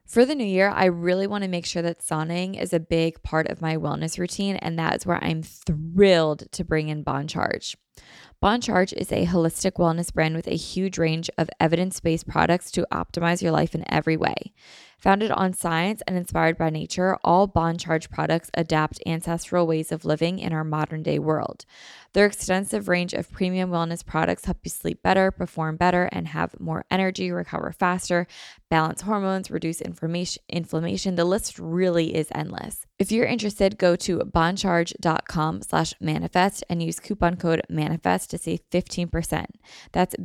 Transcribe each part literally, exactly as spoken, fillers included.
For the new year, I really want to make sure that sauning is a big part of my wellness routine, and that's where I'm thrilled to bring in Bon Charge. Bon Charge is a holistic wellness brand with a huge range of evidence-based products to optimize your life in every way. Founded on science and inspired by nature, all Bon Charge products adapt ancestral ways of living in our modern-day world. Their extensive range of premium wellness products help you sleep better, perform better, and have more energy, recover faster, balance hormones, reduce inflammation. inflammation. The list really is endless. If you're interested, go to boncharge.com slash manifest and use coupon code manifest to save fifteen percent. That's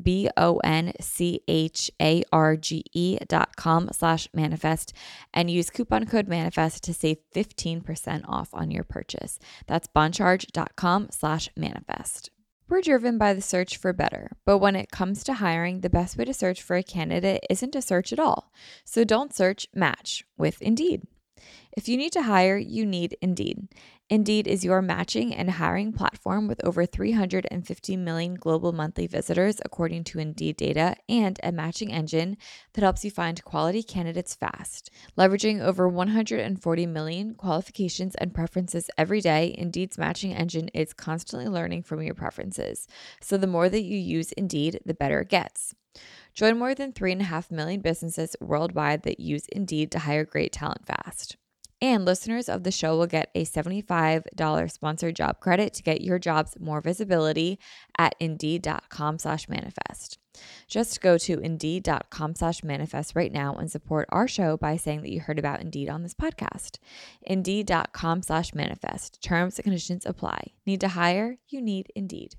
B-O-N-C-H-A-R-G-E dot com slash manifest and use coupon code manifest to save fifteen percent off on your purchase. That's boncharge.com slash manifest. We're driven by the search for better, but when it comes to hiring, the best way to search for a candidate isn't to search at all. So don't search, match with Indeed. If you need to hire, you need Indeed. Indeed is your matching and hiring platform with over three hundred fifty million global monthly visitors, according to Indeed data, and a matching engine that helps you find quality candidates fast. Leveraging over one hundred forty million qualifications and preferences every day, Indeed's matching engine is constantly learning from your preferences. So the more that you use Indeed, the better it gets. Join more than three point five million businesses worldwide that use Indeed to hire great talent fast. And listeners of the show will get a seventy-five dollars sponsored job credit to get your jobs more visibility at indeed.com slash manifest. Just go to indeed.com slash manifest right now and support our show by saying that you heard about Indeed on this podcast. Indeed.com slash manifest. Terms and conditions apply. Need to hire? You need Indeed.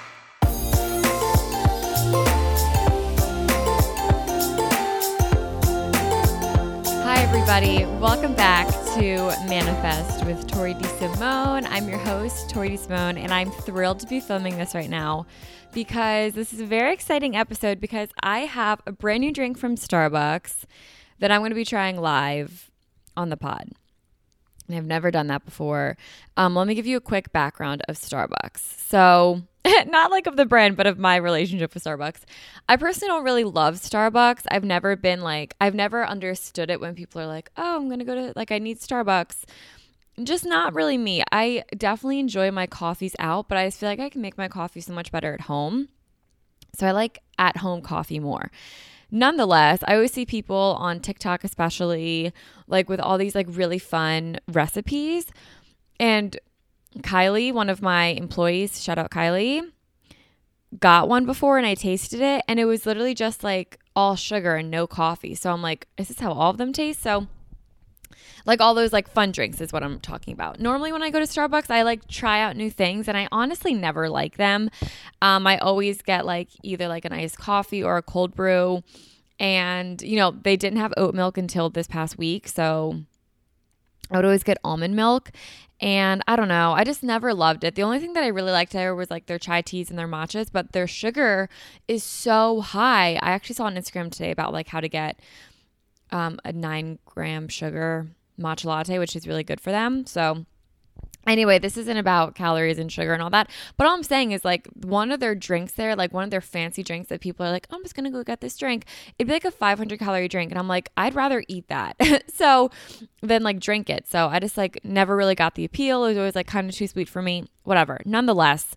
Hi, everybody. Welcome back to Manifest with Tori DeSimone. I'm your host, Tori DeSimone, and I'm thrilled to be filming this right now because this is a very exciting episode because I have a brand new drink from Starbucks that I'm going to be trying live on the pod. And I've never done that before. Um, let me give you a quick background of Starbucks. So, not like of the brand, but of my relationship with Starbucks. I personally don't really love Starbucks. I've never been like, I've never understood it when people are like, oh, I'm going to go to, like, I need Starbucks. Just not really me. I definitely enjoy my coffees out, but I just feel like I can make my coffee so much better at home. So I like at-home coffee more. Nonetheless, I always see people on TikTok, especially like with all these like really fun recipes. And Kylie, one of my employees, shout out Kylie, got one before and I tasted it. And it was literally just like all sugar and no coffee. So I'm like, is this how all of them taste? So like all those like fun drinks is what I'm talking about. Normally when I go to Starbucks, I like try out new things and I honestly never like them. Um, I always get like either like an iced coffee or a cold brew. And, you know, they didn't have oat milk until this past week. So I would always get almond milk. And I don't know, I just never loved it. The only thing that I really liked there was like their chai teas and their matchas, but their sugar is so high. I actually saw on Instagram today about like how to get um, a nine gram sugar matcha latte, which is really good for them. So anyway, this isn't about calories and sugar and all that. But all I'm saying is like one of their drinks there, like one of their fancy drinks that people are like, oh, I'm just going to go get this drink. It'd be like a five hundred calorie drink. And I'm like, I'd rather eat that. so than like drink it. So I just like never really got the appeal. It was always like kind of too sweet for me, whatever. Nonetheless,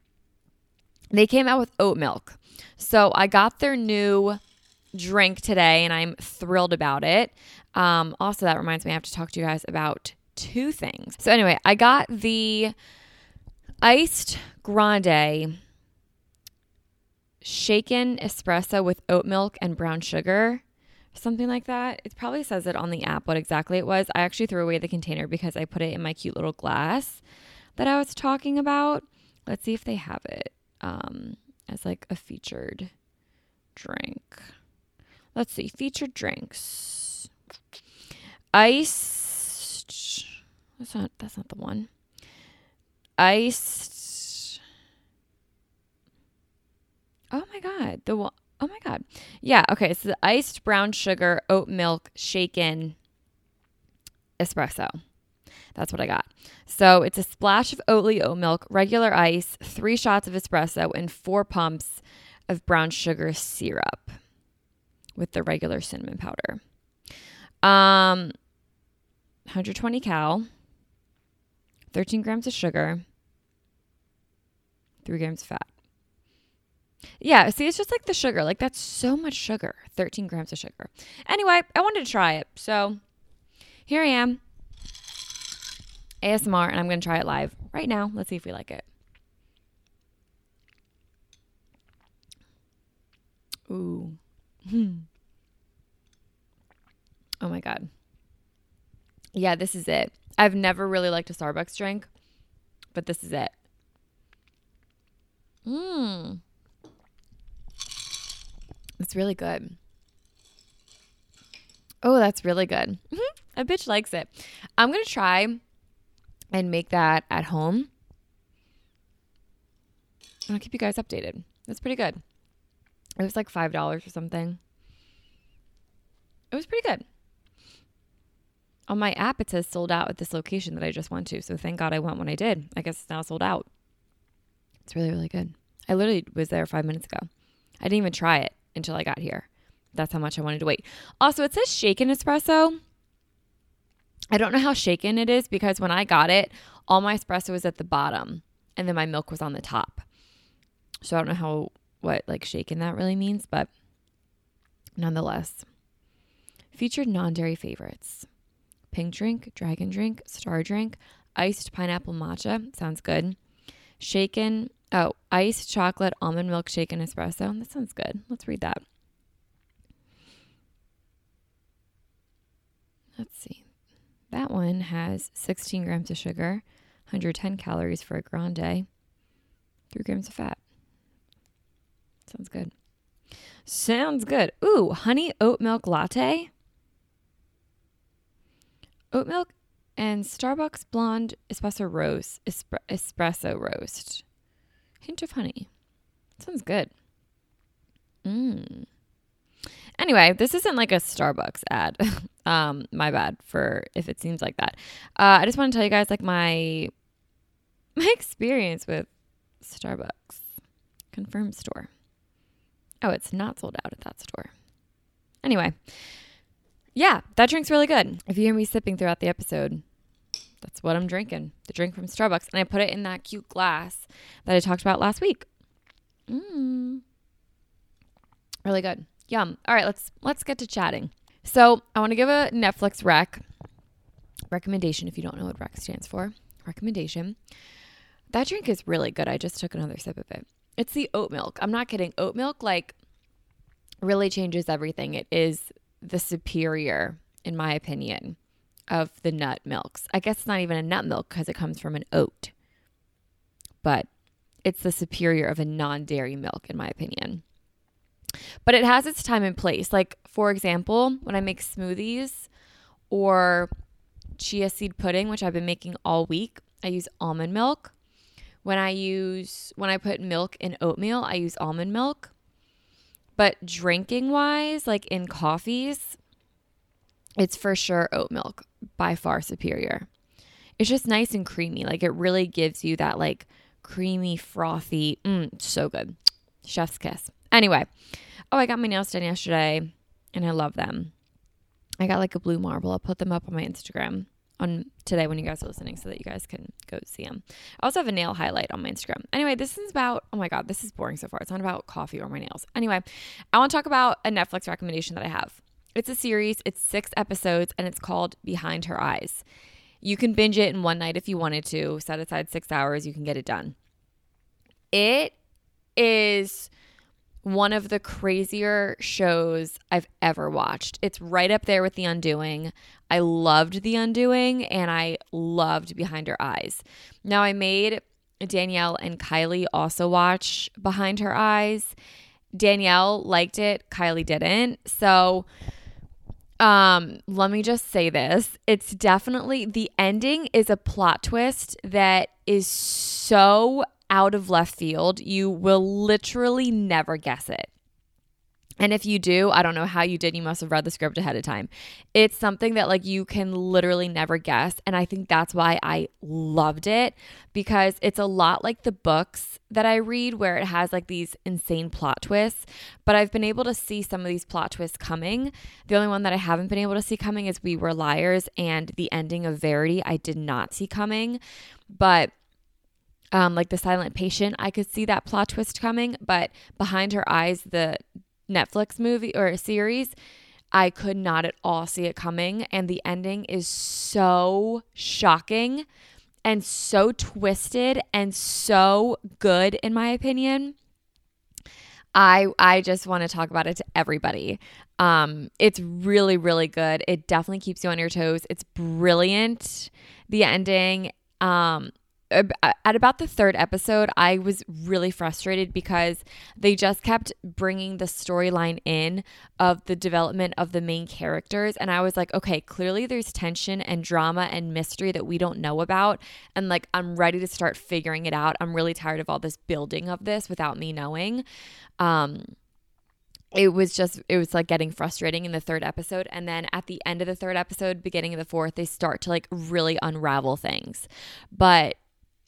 they came out with oat milk. So I got their new drink today and I'm thrilled about it. Um, also, that reminds me, I have to talk to you guys about two things. So anyway, I got the iced grande shaken espresso with oat milk and brown sugar, something like that. It probably says it on the app what exactly it was. I actually threw away the container because I put it in my cute little glass that I was talking about. Let's see if they have it um, as like a featured drink. Let's see, featured drinks. Iced, that's not, that's not the one. Iced, oh my God, the one, oh my God. Yeah, okay, so the iced brown sugar, oat milk, shaken espresso. That's what I got. So it's a splash of Oatly oat milk, regular ice, three shots of espresso, and four pumps of brown sugar syrup with the regular cinnamon powder. Um, one hundred twenty cal, thirteen grams of sugar, three grams of fat. Yeah, see, it's just like the sugar. Like, that's so much sugar, thirteen grams of sugar. Anyway, I wanted to try it. So here I am, A S M R, and I'm going to try it live right now. Let's see if we like it. Ooh. Hmm. Oh my God. Yeah, this is it. I've never really liked a Starbucks drink, but this is it. Mmm. It's really good. Oh, that's really good. A bitch likes it. I'm going to try and make that at home. I'll keep you guys updated. That's pretty good. It was like five dollars or something. It was pretty good. On my app, it says sold out at this location that I just went to. So thank God I went when I did. I guess it's now sold out. It's really, really good. I literally was there five minutes ago. I didn't even try it until I got here. That's how much I wanted to wait. Also, it says shaken espresso. I don't know how shaken it is because when I got it, all my espresso was at the bottom and then my milk was on the top. So I don't know how, what like shaken that really means, but nonetheless. Featured non-dairy favorites. Pink drink, dragon drink, star drink, iced pineapple matcha. Sounds good. Shaken, oh, iced chocolate almond milk shaken espresso. That sounds good. Let's read that. Let's see. That one has sixteen grams of sugar, one hundred ten calories for a grande, three grams of fat. Sounds good. Sounds good. Ooh, honey oat milk latte. Oat milk and Starbucks blonde espresso roast. Espre- espresso roast. Hint of honey. Sounds good. Mmm. Anyway, this isn't like a Starbucks ad. um, my bad for if it seems like that. Uh, I just want to tell you guys like my my experience with Starbucks. Confirmed store. Oh, it's not sold out at that store. Anyway. Yeah, that drink's really good. If you hear me sipping throughout the episode, that's what I'm drinking. The drink from Starbucks. And I put it in that cute glass that I talked about last week. Mmm. Really good. Yum. All right, let's let's get to chatting. So I want to give a Netflix rec recommendation if you don't know what rec stands for. Recommendation. That drink is really good. I just took another sip of it. It's the oat milk. I'm not kidding. Oat milk like really changes everything. It is the superior, in my opinion, of the nut milks. I guess it's not even a nut milk because it comes from an oat. But it's the superior of a non-dairy milk, in my opinion. But it has its time and place. Like, for example, when I make smoothies or chia seed pudding, which I've been making all week, I use almond milk. When I use, when I put milk in oatmeal, I use almond milk. But drinking wise, like in coffees, it's for sure oat milk, by far superior. It's just nice and creamy. Like it really gives you that like creamy, frothy, mm, so good. Chef's kiss. Anyway, oh, I got my nails done yesterday and I love them. I got like a blue marble. I'll put them up on my Instagram on today when you guys are listening so that you guys can go see them. I also have a nail highlight on my Instagram. Anyway, this is about, oh my God, this is boring so far. It's not about coffee or my nails. Anyway, I want to talk about a Netflix recommendation that I have. It's a series. It's six episodes and it's called Behind Her Eyes. You can binge it in one night if you wanted to. Set aside six hours. You can get it done. It is one of the crazier shows I've ever watched. It's right up there with The Undoing. I loved The Undoing and I loved Behind Her Eyes. Now I made Danielle and Kylie also watch Behind Her Eyes. Danielle liked it. Kylie didn't. So um, let me just say this. It's definitely, the ending is a plot twist that is so out of left field. You will literally never guess it. And if you do, I don't know how you did. You must have read the script ahead of time. It's something that like you can literally never guess. And I think that's why I loved it, because it's a lot like the books that I read where it has like these insane plot twists. But I've been able to see some of these plot twists coming. The only one that I haven't been able to see coming is We Were Liars, and the ending of Verity I did not see coming. But um, like The Silent Patient, I could see that plot twist coming. But Behind Her Eyes, the Netflix movie or a series, I could not at all see it coming. And the ending is so shocking and so twisted and so good, in my opinion. I I just want to talk about it to everybody. Um, it's really, really good. It definitely keeps you on your toes. It's brilliant. The ending, um, at about the third episode, I was really frustrated because they just kept bringing the storyline in of the development of the main characters. And I was like, okay, clearly there's tension and drama and mystery that we don't know about. And like, I'm ready to start figuring it out. I'm really tired of all this building of this without me knowing. Um, it was just, it was like getting frustrating in the third episode. And then at the end of the third episode, beginning of the fourth, they start to like really unravel things. But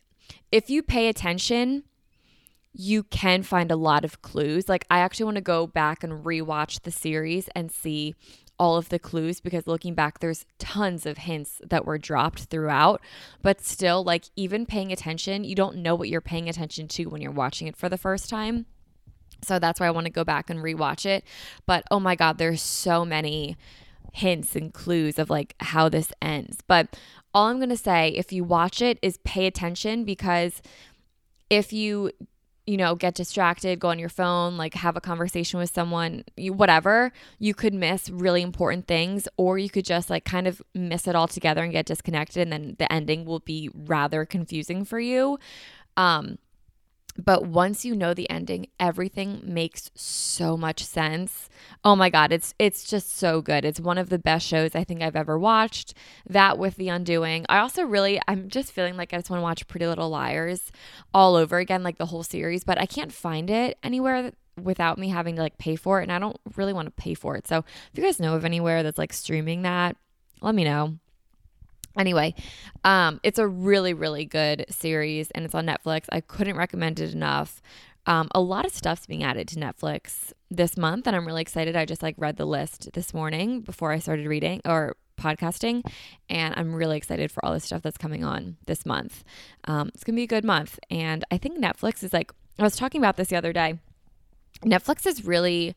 if you pay attention, you can find a lot of clues. Like I actually want to go back and rewatch the series and see all of the clues, because looking back, there's tons of hints that were dropped throughout. But still, like even paying attention, you don't know what you're paying attention to when you're watching it for the first time. So that's why I want to go back and rewatch it. But oh my God, there's so many hints and clues of like how this ends. But all I'm going to say, if you watch it, is pay attention, because if you, you know, get distracted, go on your phone, like have a conversation with someone, you, whatever, you could miss really important things, or you could just like kind of miss it all together and get disconnected. And then the ending will be rather confusing for you. Um, But once you know the ending, everything makes so much sense. Oh my God, it's it's just so good. It's one of the best shows I think I've ever watched. That with The Undoing. I also really, I'm just feeling like I just want to watch Pretty Little Liars all over again, like the whole series. But I can't find it anywhere without me having to like pay for it. And I don't really want to pay for it. So if you guys know of anywhere that's like streaming that, let me know. Anyway, um, it's a really, really good series, and it's on Netflix. I couldn't recommend it enough. Um, a lot of stuff's being added to Netflix this month, and I'm really excited. I just like read the list this morning before I started reading or podcasting, and I'm really excited for all the stuff that's coming on this month. Um, it's gonna be a good month, and I think Netflix is like, I was talking about this the other day. Netflix is really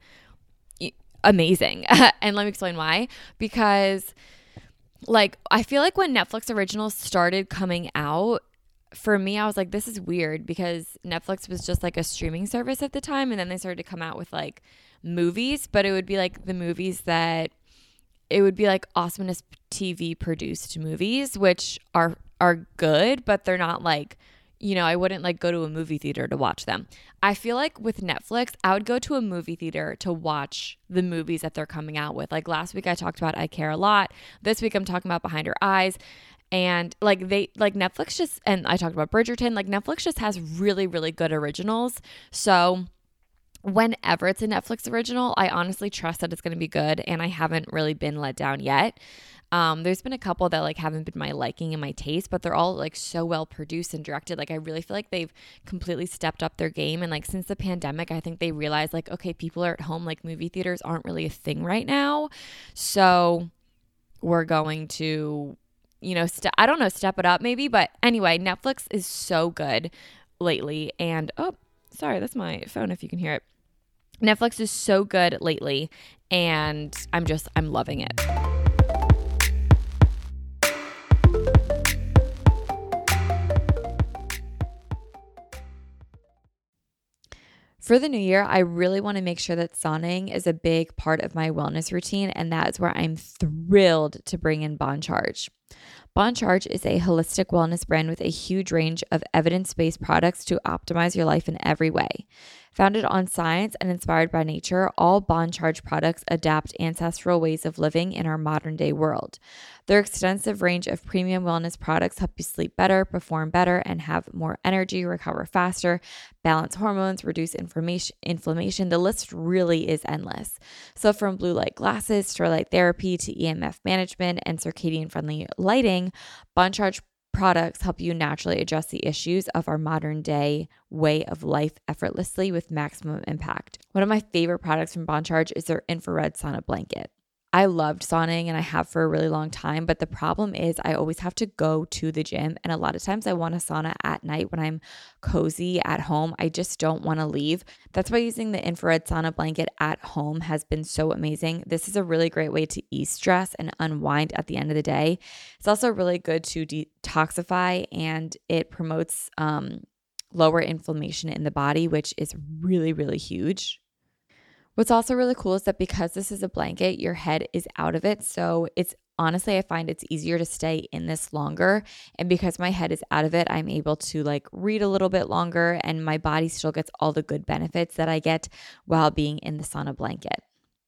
amazing, and let me explain why. Because like, I feel like when Netflix originals started coming out, for me, I was like, this is weird, because Netflix was just like a streaming service at the time. And then they started to come out with like movies, but it would be like the movies that it would be like Awesomeness T V produced movies, which are, are good, but they're not like, you know, I wouldn't like go to a movie theater to watch them. I feel like with Netflix, I would go to a movie theater to watch the movies that they're coming out with. Like last week I talked about I Care a Lot. This week I'm talking about Behind Her Eyes. And like they, like Netflix just, and I talked about Bridgerton, like Netflix just has really, really good originals. So whenever it's a Netflix original, I honestly trust that it's going to be good. And I haven't really been let down yet. Um, there's been a couple that like haven't been my liking and my taste, but they're all like so well produced and directed. Like I really feel like they've completely stepped up their game. And like since the pandemic, I think they realized like, okay, people are at home, like movie theaters aren't really a thing right now. So we're going to, you know, st- I don't know, step it up maybe. But anyway, Netflix is so good lately. And oh, sorry, that's my phone if you can hear it. Netflix is so good lately, and I'm just, I'm loving it. For the new year, I really want to make sure that sauning is a big part of my wellness routine, and that is where I'm thrilled to bring in Bon Charge. Bon Charge is a holistic wellness brand with a huge range of evidence-based products to optimize your life in every way. Founded on science and inspired by nature, all Bon Charge products adapt ancestral ways of living in our modern day world. Their extensive range of premium wellness products help you sleep better, perform better, and have more energy, recover faster, balance hormones, reduce inflammation. inflammation. The list really is endless. So from blue light glasses, starlight therapy to E M F management and circadian friendly lighting, Bon Charge products help you naturally address the issues of our modern day way of life effortlessly with maximum impact. One of my favorite products from Bon Charge is their infrared sauna blanket. I loved sauning and I have for a really long time, but the problem is I always have to go to the gym, and a lot of times I want a sauna at night when I'm cozy at home. I just don't want to leave. That's why using the infrared sauna blanket at home has been so amazing. This is a really great way to ease stress and unwind at the end of the day. It's also really good to detoxify, and it promotes um, lower inflammation in the body, which is really, really huge. What's also really cool is that because this is a blanket, your head is out of it. So it's honestly, I find it's easier to stay in this longer. And because my head is out of it, I'm able to like read a little bit longer, and my body still gets all the good benefits that I get while being in the sauna blanket.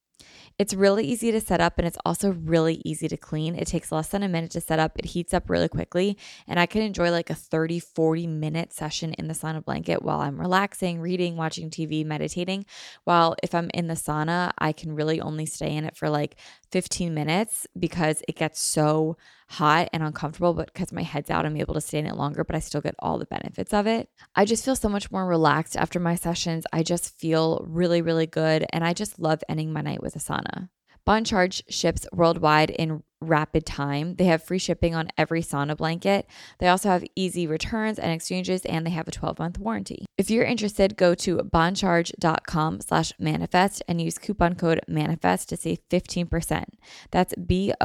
It's really easy to set up, and it's also really easy to clean. It takes less than a minute to set up. It heats up really quickly, and I can enjoy like a thirty, forty minute session in the sauna blanket while I'm relaxing, reading, watching T V, meditating. While if I'm in the sauna, I can really only stay in it for like fifteen minutes because it gets so hot and uncomfortable, but because my head's out, I'm able to stay in it longer, but I still get all the benefits of it. I just feel so much more relaxed after my sessions. I just feel really, really good, and I just love ending my night with a sauna. Bon Charge ships worldwide in rapid time. They have free shipping on every sauna blanket. They also have easy returns and exchanges, and they have a twelve month warranty. If you're interested, go to boncharge.com slash manifest and use coupon code manifest to save fifteen percent. That's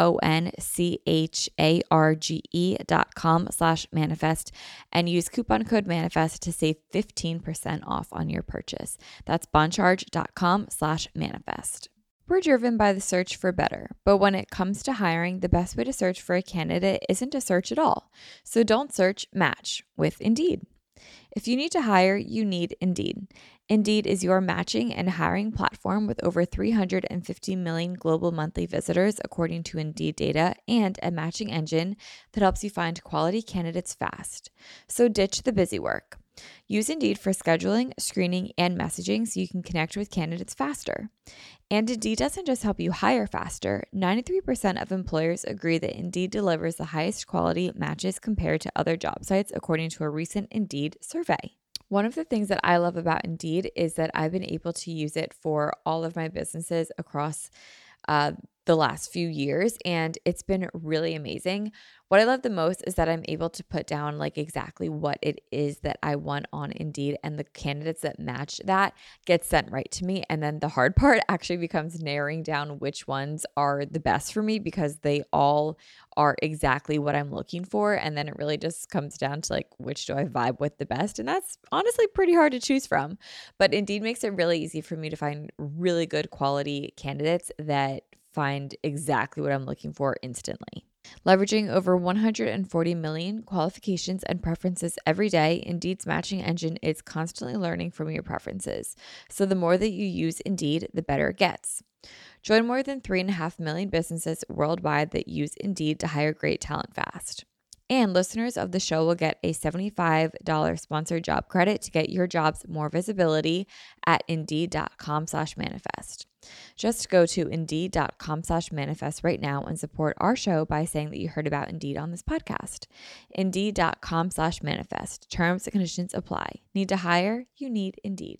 B-O-N-C-H-A-R-G-E dot com slash manifest and use coupon code manifest to save fifteen percent off on your purchase. That's boncharge.com slash manifest. We're driven by the search for better, but when it comes to hiring, the best way to search for a candidate isn't to search at all. So don't search, match with Indeed. If you need to hire, you need Indeed. Indeed is your matching and hiring platform with over three hundred fifty million global monthly visitors, according to Indeed data, and a matching engine that helps you find quality candidates fast. So ditch the busy work. Use Indeed for scheduling, screening, and messaging so you can connect with candidates faster. And Indeed doesn't just help you hire faster. ninety-three percent of employers agree that Indeed delivers the highest quality matches compared to other job sites, according to a recent Indeed survey. One of the things that I love about Indeed is that I've been able to use it for all of my businesses across uh, the last few years, and it's been really amazing. What I love the most is that I'm able to put down like exactly what it is that I want on Indeed, and the candidates that match that get sent right to me. And then the hard part actually becomes narrowing down which ones are the best for me, because they all are exactly what I'm looking for. And then it really just comes down to like, which do I vibe with the best? And that's honestly pretty hard to choose from. But Indeed makes it really easy for me to find really good quality candidates that find exactly what I'm looking for instantly. Leveraging over one hundred forty million qualifications and preferences every day, Indeed's matching engine is constantly learning from your preferences. So the more that you use Indeed, the better it gets. Join more than three and a half million businesses worldwide that use Indeed to hire great talent fast. And listeners of the show will get a seventy-five dollars sponsored job credit to get your jobs more visibility at indeed.com slash manifest. Just go to indeed.com slash manifest right now and support our show by saying that you heard about Indeed on this podcast. Indeed.com slash manifest. Terms and conditions apply. Need to hire? You need Indeed.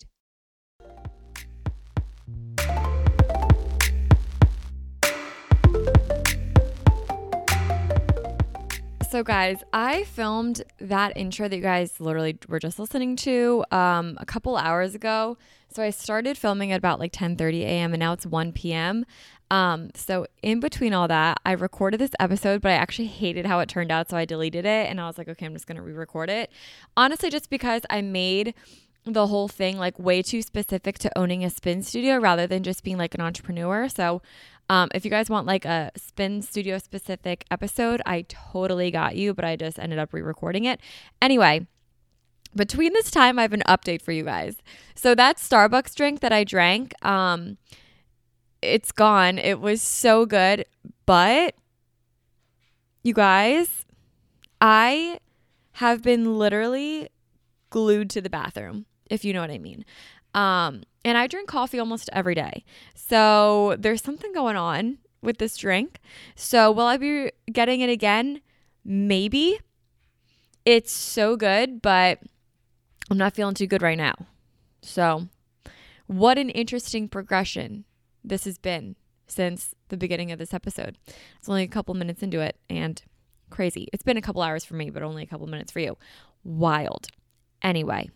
So guys, I filmed that intro that you guys literally were just listening to um, a couple hours ago. So I started filming at about like ten thirty a.m. and now it's one p.m. Um, so in between all that, I recorded this episode, but I actually hated how it turned out. So I deleted it and I was like, okay, I'm just going to re-record it. Honestly, just because I made the whole thing like way too specific to owning a spin studio rather than just being like an entrepreneur. So Um, if you guys want like a spin studio specific episode, I totally got you, but I just ended up re-recording it. Anyway, between this time, I have an update for you guys. So that Starbucks drink that I drank, um, it's gone. It was so good. But you guys, I have been literally glued to the bathroom, if you know what I mean. Um, and I drink coffee almost every day. So there's something going on with this drink. So will I be getting it again? Maybe. It's so good, but I'm not feeling too good right now. So what an interesting progression this has been since the beginning of this episode. It's only a couple minutes into it and crazy. It's been a couple hours for me, but only a couple minutes for you. Wild. Anyway,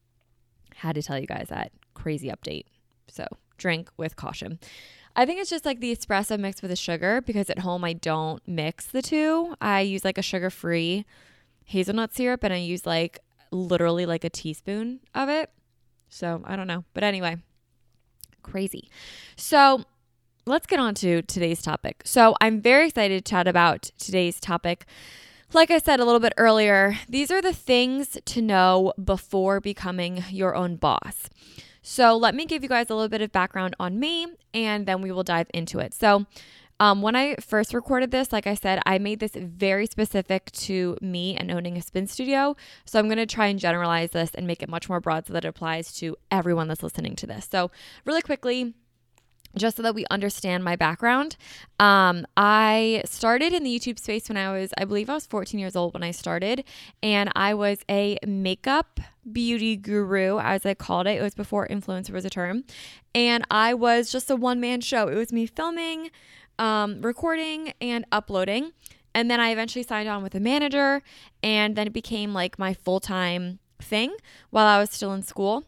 had to tell you guys that crazy update. So drink with caution. I think it's just like the espresso mixed with the sugar, because at home I don't mix the two. I use like a sugar-free hazelnut syrup, and I use like literally like a teaspoon of it. So I don't know. But anyway, crazy. So let's get on to today's topic. So I'm very excited to chat about today's topic. Like I said a little bit earlier, these are the things to know before becoming your own boss. So let me give you guys a little bit of background on me, and then we will dive into it. So um, when I first recorded this, like I said, I made this very specific to me and owning a spin studio. So I'm going to try and generalize this and make it much more broad so that it applies to everyone that's listening to this. So really quickly, just so that we understand my background, um, I started in the YouTube space when I was, I believe I was fourteen years old when I started, and I was a makeup beauty guru, as I called it. It was before influencer was a term, and I was just a one-man show. It was me filming, um, recording, and uploading, and then I eventually signed on with a manager, and then it became like my full-time thing while I was still in school.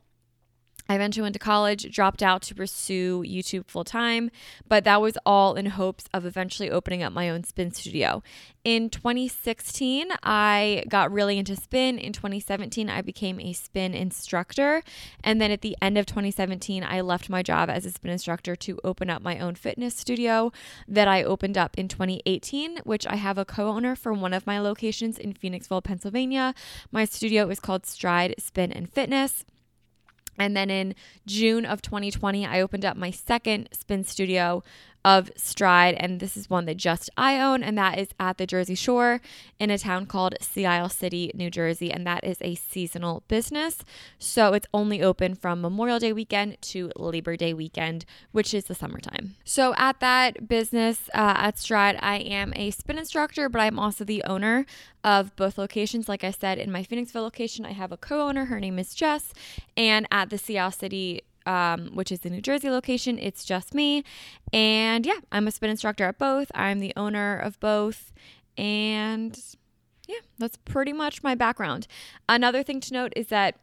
I eventually went to college, dropped out to pursue YouTube full time, but that was all in hopes of eventually opening up my own spin studio. In twenty sixteen, I got really into spin. In twenty seventeen, I became a spin instructor. And then at the end of twenty seventeen, I left my job as a spin instructor to open up my own fitness studio that I opened up in twenty eighteen, which I have a co-owner for one of my locations in Phoenixville, Pennsylvania. My studio is called Stride Spin and Fitness. And then in June of twenty twenty, I opened up my second spin studio of Stride, and this is one that just I own, and that is at the Jersey Shore in a town called Sea Isle City, New Jersey, and that is a seasonal business. So it's only open from Memorial Day weekend to Labor Day weekend, which is the summertime. So at that business, uh, at Stride, I am a spin instructor, but I'm also the owner of both locations. Like I said, in my Phoenixville location, I have a co-owner. Her name is Jess, and at the Sea Isle City Um, which is the New Jersey location, it's just me. And yeah, I'm a spin instructor at both. I'm the owner of both. And yeah, that's pretty much my background. Another thing to note is that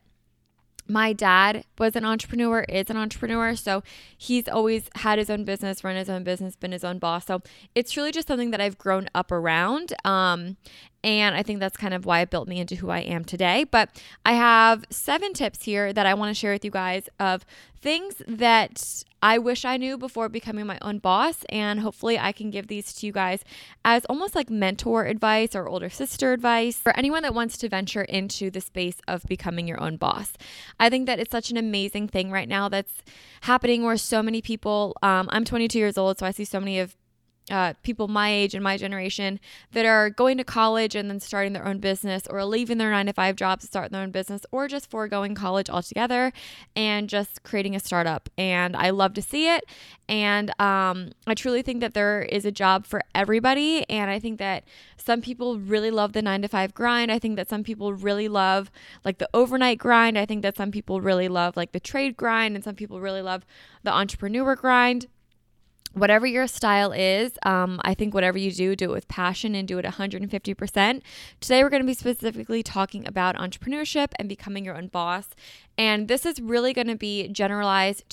my dad was an entrepreneur, is an entrepreneur. So he's always had his own business, run his own business, been his own boss. So it's really just something that I've grown up around. Um, and I think that's kind of why it built me into who I am today. But I have seven tips here that I want to share with you guys of things that I wish I knew before becoming my own boss. And hopefully I can give these to you guys as almost like mentor advice or older sister advice for anyone that wants to venture into the space of becoming your own boss. I think that it's such an amazing thing right now that's happening where so many people, um, I'm twenty-two years old, so I see so many of Uh, people my age and my generation that are going to college and then starting their own business, or leaving their nine to five jobs to start their own business, or just foregoing college altogether and just creating a startup. And I love to see it. And um, I truly think that there is a job for everybody. And I think that some people really love the nine to five grind. I think that some people really love like the overnight grind. I think that some people really love like the trade grind, and some people really love the entrepreneur grind. Whatever your style is, um, I think whatever you do, do it with passion and do it one hundred fifty percent. Today, we're going to be specifically talking about entrepreneurship and becoming your own boss. And this is really going to be generalized to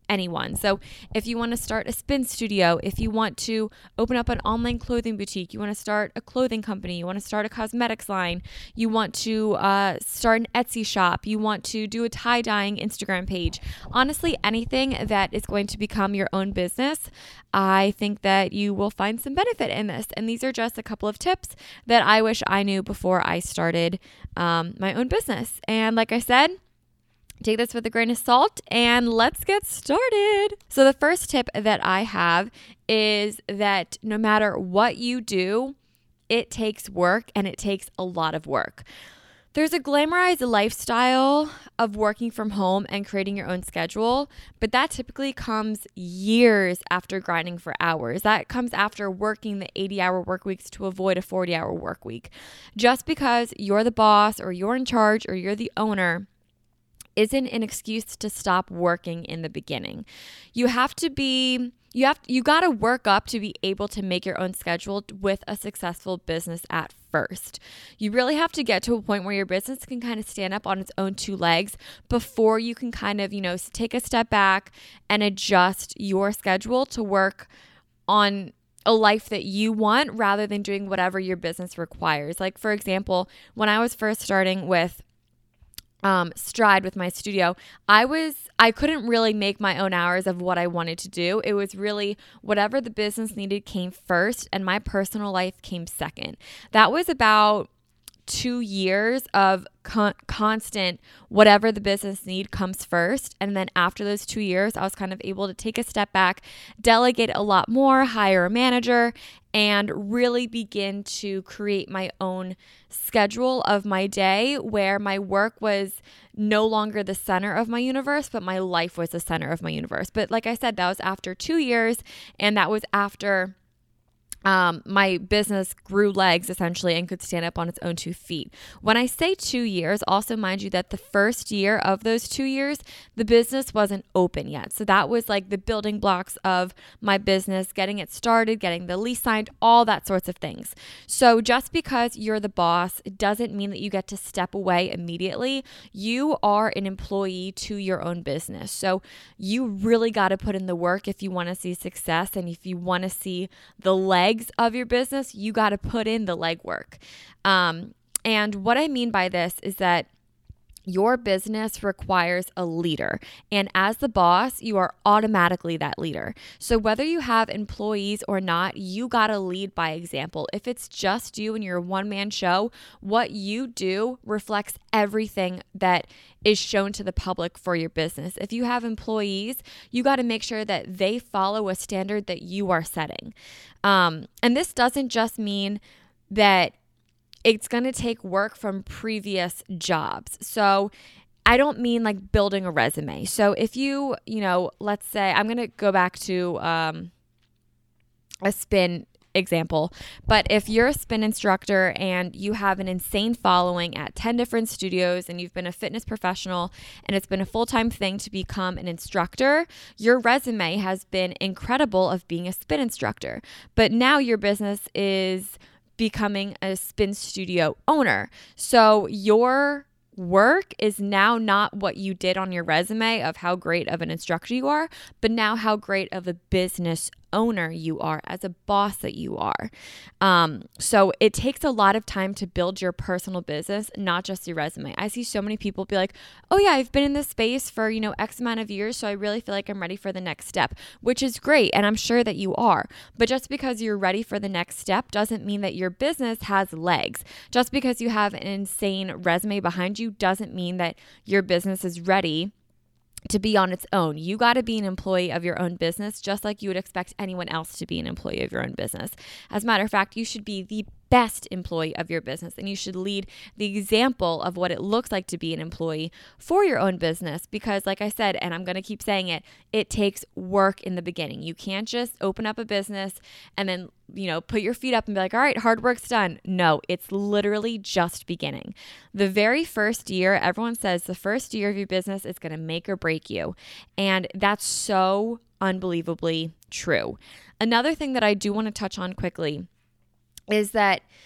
anyone. So if you want to start a spin studio, if you want to open up an online clothing boutique, you want to start a clothing company, you want to start a cosmetics line, you want to uh, start an Etsy shop, you want to do a tie-dyeing Instagram page, honestly, anything that is going to become your own business, I think that you will find some benefit in this. And these are just a couple of tips that I wish I knew before I started um, my own business. And like I said, take this with a grain of salt and let's get started. So the first tip that I have is that no matter what you do, it takes work and it takes a lot of work. There's a glamorized lifestyle of working from home and creating your own schedule, but that typically comes years after grinding for hours. That comes after working the eighty-hour work weeks to avoid a forty-hour work week. Just because you're the boss or you're in charge or you're the owner isn't an excuse to stop working in the beginning. You have to be, you have, you got to work up to be able to make your own schedule with a successful business at first. You really have to get to a point where your business can kind of stand up on its own two legs before you can kind of, you know, take a step back and adjust your schedule to work on a life that you want rather than doing whatever your business requires. Like, for example, when I was first starting with Um, Stride with my studio, I was, I couldn't really make my own hours of what I wanted to do. It was really whatever the business needed came first and my personal life came second. That was about two years of con- constant whatever the business need comes first. And then after those two years, I was kind of able to take a step back, delegate a lot more, hire a manager, and really begin to create my own schedule of my day where my work was no longer the center of my universe, but my life was the center of my universe. But like I said, that was after two years, and that was after Um, my business grew legs essentially and could stand up on its own two feet. When I say two years, also mind you that the first year of those two years, the business wasn't open yet. So that was like the building blocks of my business, getting it started, getting the lease signed, all that sorts of things. So just because you're the boss, it doesn't mean that you get to step away immediately. You are an employee to your own business. So you really got to put in the work if you want to see success and if you want to see the legs of your business, you got to put in the legwork. Um, and what I mean by this is that your business requires a leader. And as the boss, you are automatically that leader. So whether you have employees or not, you got to lead by example. If it's just you and you're a one-man show, what you do reflects everything that is shown to the public for your business. If you have employees, you got to make sure that they follow a standard that you are setting. Um, and this doesn't just mean that it's going to take work from previous jobs. So I don't mean like building a resume. So if you, you know, let's say I'm going to go back to um, a spin example, but if you're a spin instructor and you have an insane following at ten different studios and you've been a fitness professional and it's been a full-time thing to become an instructor, your resume has been incredible of being a spin instructor. But now your business is becoming a spin studio owner. So your work is now not what you did on your resume of how great of an instructor you are, but now how great of a business owner you are, as a boss that you are. Um, so it takes a lot of time to build your personal business, not just your resume. I see so many people be like, oh yeah, I've been in this space for, you know, X amount of years, so I really feel like I'm ready for the next step, which is great. And I'm sure that you are. But just because you're ready for the next step doesn't mean that your business has legs. Just because you have an insane resume behind you doesn't mean that your business is ready to be on its own. You got to be an employee of your own business, just like you would expect anyone else to be an employee of your own business. As a matter of fact, you should be the best employee of your business, and you should lead the example of what it looks like to be an employee for your own business, because like I said, and I'm going to keep saying it, it takes work in the beginning. You can't just open up a business and then, you know, put your feet up and be like, all right, hard work's done. No, it's literally just beginning. The very first year, everyone says the first year of your business is going to make or break you. And that's so unbelievably true. Another thing that I do want to touch on quickly is that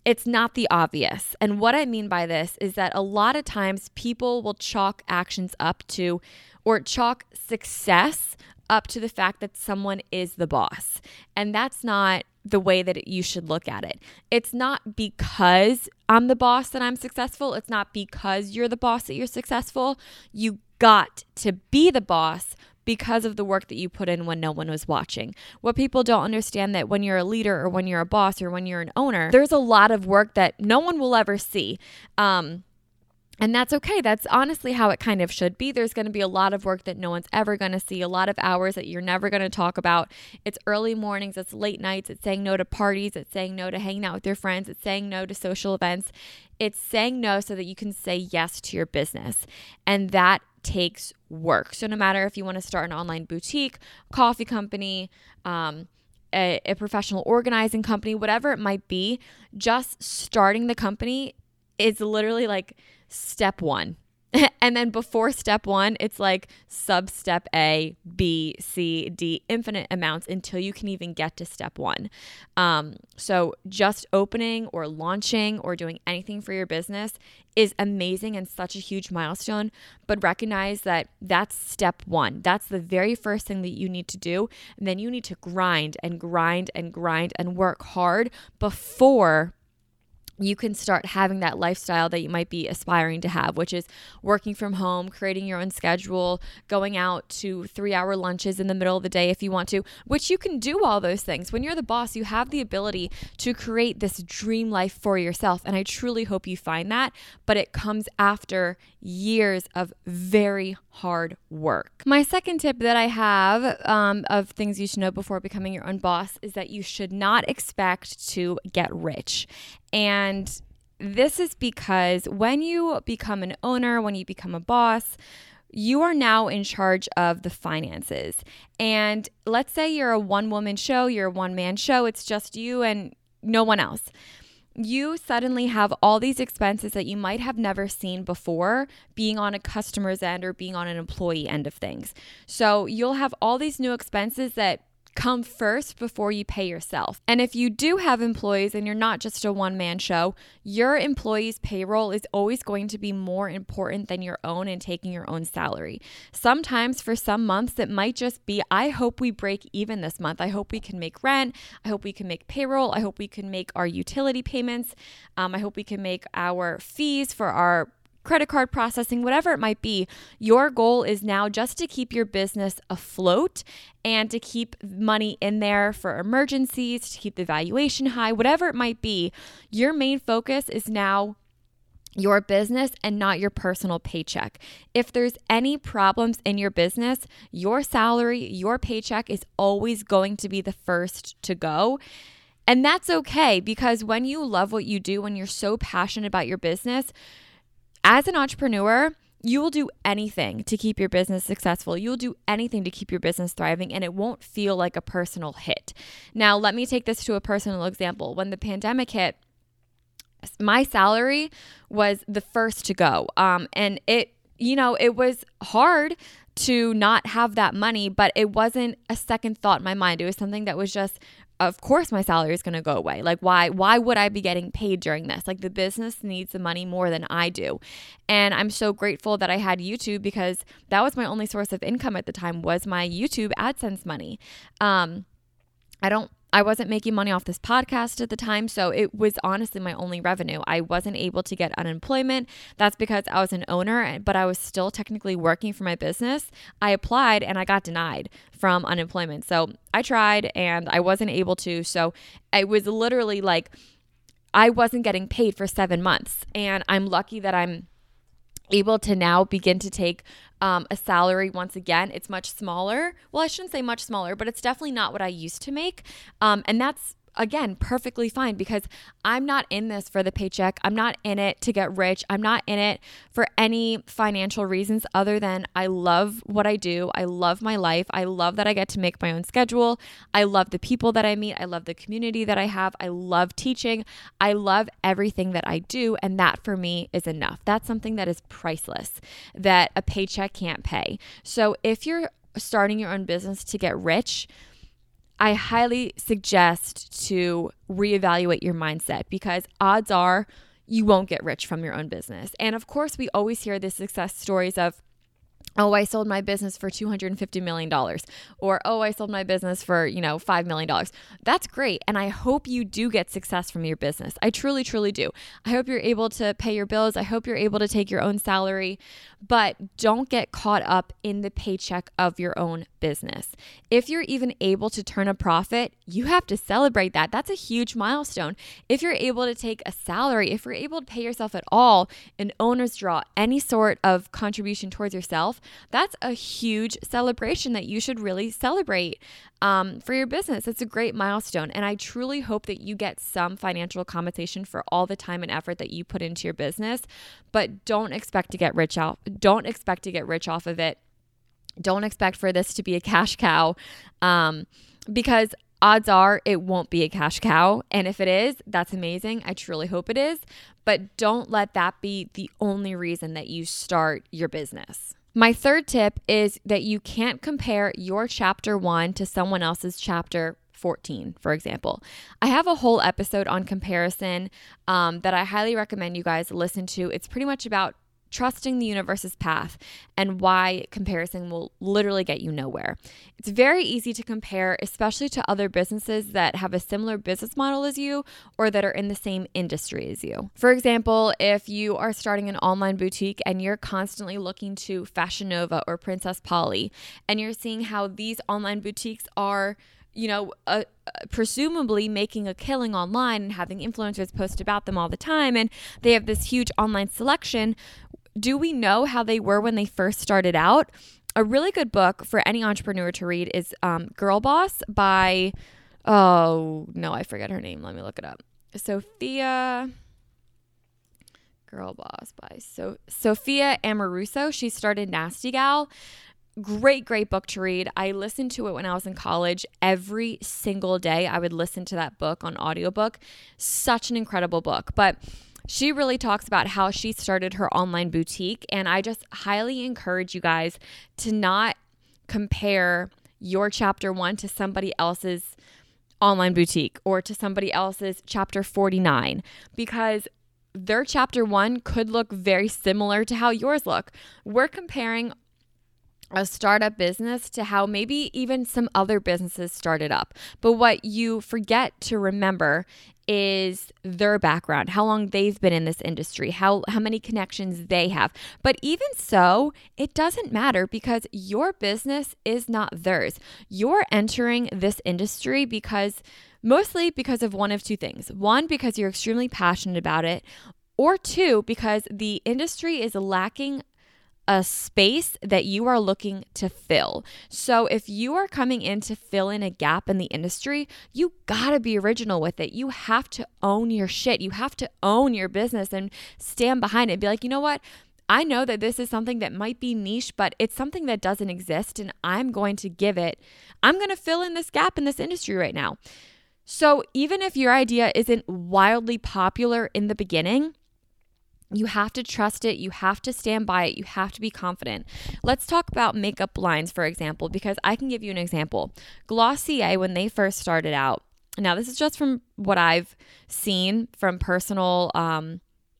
it's not the obvious. And what I mean by this is that a lot of times people will chalk actions up to, or chalk success up to the fact that someone is the boss. And that's not the way that you should look at it. It's not because I'm the boss that I'm successful. It's not because you're the boss that you're successful. You got to be the boss because of the work that you put in when no one was watching. What people don't understand, that when you're a leader or when you're a boss or when you're an owner, there's a lot of work that no one will ever see. Um, And that's okay. That's honestly how it kind of should be. There's going to be a lot of work that no one's ever going to see, a lot of hours that you're never going to talk about. It's early mornings, it's late nights, it's saying no to parties, it's saying no to hanging out with your friends, it's saying no to social events. It's saying no so that you can say yes to your business. And that takes work. So no matter if you want to start an online boutique, coffee company, um, a, a professional organizing company, whatever it might be, just starting the company is literally like step one. And then before step one, it's like sub step A, B, C, D, infinite amounts until you can even get to step one. Um, so just opening or launching or doing anything for your business is amazing and such a huge milestone, but recognize that that's step one. That's the very first thing that you need to do. And then you need to grind and grind and grind and work hard before you can start having that lifestyle that you might be aspiring to have, which is working from home, creating your own schedule, going out to three hour lunches in the middle of the day if you want to, which you can do all those things. When you're the boss, you have the ability to create this dream life for yourself. And I truly hope you find that, but it comes after years of very hard work. My second tip that I have um, of things you should know before becoming your own boss is that you should not expect to get rich. And this is because when you become an owner, when you become a boss, you are now in charge of the finances. And let's say you're a one-woman show, you're a one-man show, it's just you and no one else. You suddenly have all these expenses that you might have never seen before being on a customer's end or being on an employee end of things. So you'll have all these new expenses that come first before you pay yourself. And if you do have employees and you're not just a one-man show, your employee's payroll is always going to be more important than your own and taking your own salary. Sometimes for some months, it might just be, I hope we break even this month. I hope we can make rent. I hope we can make payroll. I hope we can make our utility payments. Um, I hope we can make our fees for our credit card processing, whatever it might be. Your goal is now just to keep your business afloat and to keep money in there for emergencies, to keep the valuation high, whatever it might be. Your main focus is now your business and not your personal paycheck. If there's any problems in your business, your salary, your paycheck is always going to be the first to go. And that's okay, because when you love what you do, when you're so passionate about your business, as an entrepreneur, you will do anything to keep your business successful. You'll do anything to keep your business thriving, and it won't feel like a personal hit. Now, let me take this to a personal example. When the pandemic hit, my salary was the first to go. Um, and it, you know, it was hard to not have that money, but it wasn't a second thought in my mind. It was something that was just, of course my salary is going to go away. Like why, why would I be getting paid during this? Like the business needs the money more than I do. And I'm so grateful that I had YouTube, because that was my only source of income at the time, was my YouTube AdSense money. Um, I don't, I wasn't making money off this podcast at the time, so it was honestly my only revenue. I wasn't able to get unemployment. That's because I was an owner, but I was still technically working for my business. I applied and I got denied from unemployment. So I tried and I wasn't able to. So it was literally like I wasn't getting paid for seven months. And I'm lucky that I'm able to now begin to take um, a salary once again. It's much smaller. Well, I shouldn't say much smaller, but it's definitely not what I used to make. Um, and that's, again, perfectly fine, because I'm not in this for the paycheck. I'm not in it to get rich. I'm not in it for any financial reasons other than I love what I do. I love my life. I love that I get to make my own schedule. I love the people that I meet. I love the community that I have. I love teaching. I love everything that I do. And that for me is enough. That's something that is priceless, that a paycheck can't pay. So if you're starting your own business to get rich, I highly suggest to reevaluate your mindset, because odds are you won't get rich from your own business. And of course, we always hear the success stories of, oh, I sold my business for two hundred fifty million dollars, or, oh, I sold my business for, you know, five million dollars. That's great. And I hope you do get success from your business. I truly, truly do. I hope you're able to pay your bills. I hope you're able to take your own salary, but don't get caught up in the paycheck of your own business. If you're even able to turn a profit, you have to celebrate that. That's a huge milestone. If you're able to take a salary, if you're able to pay yourself at all, an owner's draw, any sort of contribution towards yourself, that's a huge celebration that you should really celebrate um, for your business. It's a great milestone. And I truly hope that you get some financial compensation for all the time and effort that you put into your business, but don't expect to get rich out. Don't expect to get rich off of it. Don't expect for this to be a cash cow, um, because odds are it won't be a cash cow. And if it is, that's amazing. I truly hope it is. But don't let that be the only reason that you start your business. My third tip is that you can't compare your chapter one to someone else's chapter fourteen, for example. I have a whole episode on comparison um, that I highly recommend you guys listen to. It's pretty much about trusting the universe's path and why comparison will literally get you nowhere. It's very easy to compare, especially to other businesses that have a similar business model as you or that are in the same industry as you. For example, if you are starting an online boutique and you're constantly looking to Fashion Nova or Princess Polly, and you're seeing how these online boutiques are, you know, uh, presumably making a killing online and having influencers post about them all the time, and they have this huge online selection. Do we know how they were when they first started out? A really good book for any entrepreneur to read is um, Girl Boss by, oh, no, I forget her name. Let me look it up. Sophia, Girl Boss by so- Sophia Amoruso. She started Nasty Gal. Great, great book to read. I listened to it when I was in college. Every single day I would listen to that book on audiobook. Such an incredible book. But she really talks about how she started her online boutique. And I just highly encourage you guys to not compare your chapter one to somebody else's online boutique or to somebody else's chapter forty-nine, because their chapter one could look very similar to how yours look. We're comparing a startup business to how maybe even some other businesses started up. But what you forget to remember is their background, how long they've been in this industry, how, how many connections they have. But even so, it doesn't matter, because your business is not theirs. You're entering this industry because mostly because of one of two things. One, because you're extremely passionate about it, or two, because the industry is lacking a space that you are looking to fill. So if you are coming in to fill in a gap in the industry, you gotta be original with it. You have to own your shit. You have to own your business and stand behind it. Be like, you know what? I know that this is something that might be niche, but it's something that doesn't exist, and I'm going to give it, I'm going to fill in this gap in this industry right now. So even if your idea isn't wildly popular in the beginning, you have to trust it. You have to stand by it. You have to be confident. Let's talk about makeup lines, for example, because I can give you an example. Glossier, when they first started out, now this is just from what I've seen from personal um,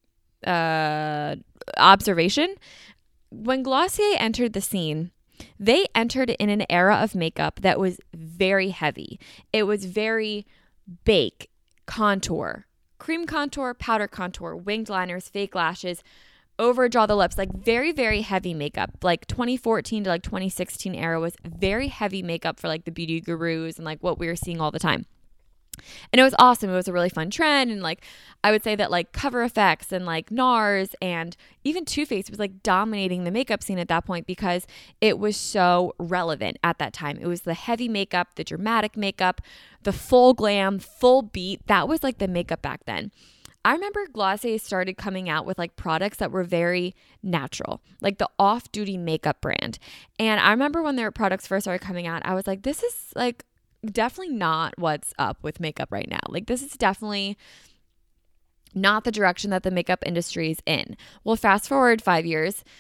uh, observation. When Glossier entered the scene, they entered in an era of makeup that was very heavy. It was very bake, contour, cream contour, powder contour, winged liners, fake lashes, overdraw the lips, like very, very heavy makeup. Like twenty fourteen to like twenty sixteen era was very heavy makeup for like the beauty gurus and like what we were seeing all the time. And it was awesome. It was a really fun trend. And like, I would say that like Cover F X and like NARS and even Too Faced was like dominating the makeup scene at that point because it was so relevant at that time. It was the heavy makeup, the dramatic makeup, the full glam, full beat. That was like the makeup back then. I remember Glossier started coming out with like products that were very natural, like the Off Duty makeup brand. And I remember when their products first started coming out, I was like, this is like definitely not what's up with makeup right now. Like this is definitely not the direction that the makeup industry is in. Well, fast forward five years,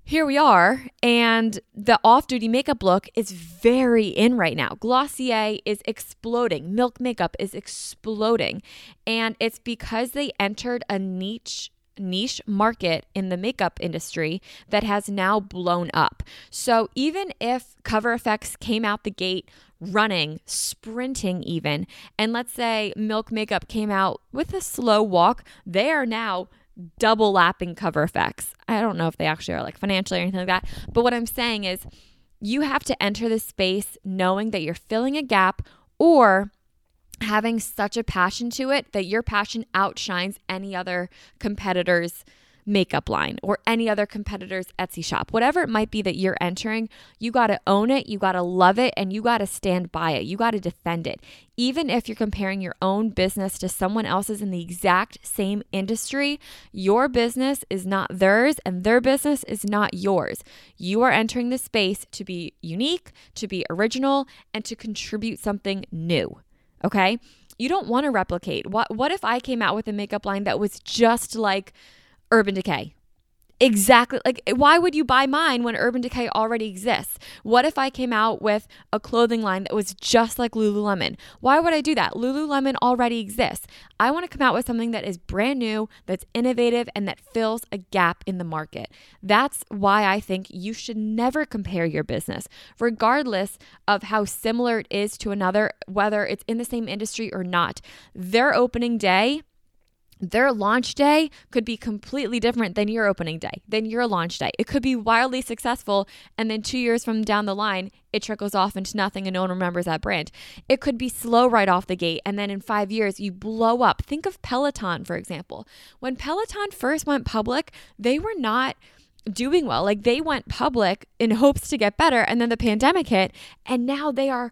here we are, and the off-duty makeup look is very in right now. Glossier is exploding. Milk makeup is exploding. And it's because they entered a niche niche market in the makeup industry that has now blown up. So even if Cover F X came out the gate running, sprinting even, and let's say Milk Makeup came out with a slow walk, they are now double lapping Cover F X. I don't know if they actually are like financially or anything like that, but what I'm saying is you have to enter this space knowing that you're filling a gap or having such a passion to it that your passion outshines any other competitor's makeup line or any other competitor's Etsy shop. Whatever it might be that you're entering, you got to own it, you got to love it, and you got to stand by it. You got to defend it. Even if you're comparing your own business to someone else's in the exact same industry, your business is not theirs and their business is not yours. You are entering the space to be unique, to be original, and to contribute something new. Okay? You don't want to replicate. What what if I came out with a makeup line that was just like Urban Decay? Exactly. Like, why would you buy mine when Urban Decay already exists? What if I came out with a clothing line that was just like Lululemon? Why would I do that? Lululemon already exists. I want to come out with something that is brand new, that's innovative, and that fills a gap in the market. That's why I think you should never compare your business, regardless of how similar it is to another, whether it's in the same industry or not. Their opening day, their launch day could be completely different than your opening day, than your launch day. It could be wildly successful, and then two years from down the line, it trickles off into nothing and no one remembers that brand. It could be slow right off the gate, and then in five years, you blow up. Think of Peloton, for example. When Peloton first went public, they were not doing well. Like, they went public in hopes to get better, and then the pandemic hit, and now they are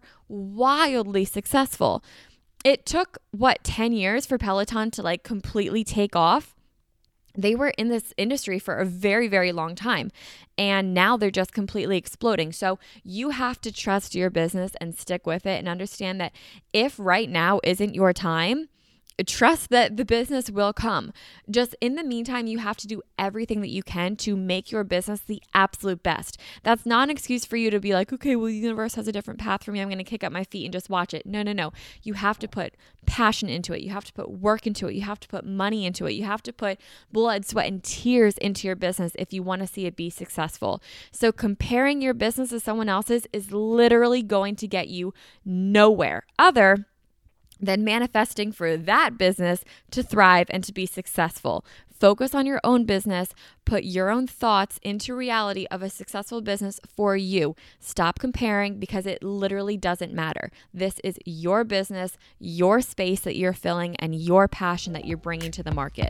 wildly successful. It took, what, ten years for Peloton to like completely take off? They were in this industry for a very, very long time, and now they're just completely exploding. So you have to trust your business and stick with it and understand that if right now isn't your time, trust that the business will come. Just in the meantime, you have to do everything that you can to make your business the absolute best. That's not an excuse for you to be like, okay, well, the universe has a different path for me. I'm going to kick up my feet and just watch it. No, no, no. You have to put passion into it. You have to put work into it. You have to put money into it. You have to put blood, sweat, and tears into your business if you want to see it be successful. So comparing your business to someone else's is literally going to get you nowhere other than manifesting for that business to thrive and to be successful. Focus on your own business. Put your own thoughts into reality of a successful business for you. Stop comparing because it literally doesn't matter. This is your business, your space that you're filling, and your passion that you're bringing to the market.